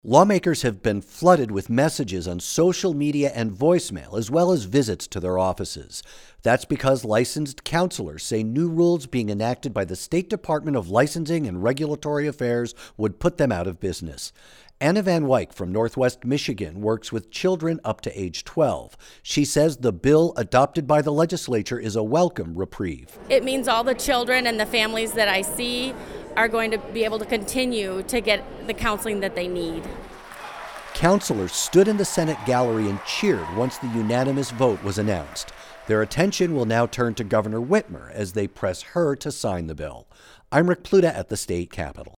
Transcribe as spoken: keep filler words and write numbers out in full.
Lawmakers have been flooded with messages on social media and voicemail, as well as visits to their offices. That's because licensed counselors say new rules being enacted by the State Department of Licensing and Regulatory Affairs would put them out of business. Anna Van Wyk from Northwest Michigan works with children up to age twelve. She says the bill adopted by the legislature is a welcome reprieve. It means all the children and the families that I see are going to be able to continue to get the counseling that they need. Counselors stood in the Senate gallery and cheered once the unanimous vote was announced. Their attention will now turn to Governor Whitmer as they press her to sign the bill. I'm Rick Pluta at the state capitol.